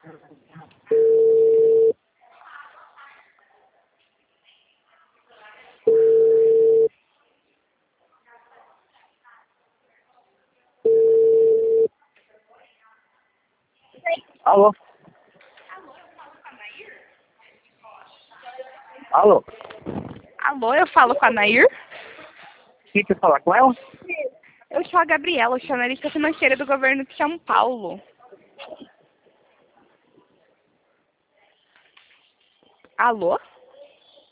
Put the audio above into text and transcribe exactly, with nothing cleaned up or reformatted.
Alô? Alô? Alô, eu falo com a Nair? Quem quer falar com ela? Eu sou a Gabriela, sou analista financeira do governo de São Paulo. Alô?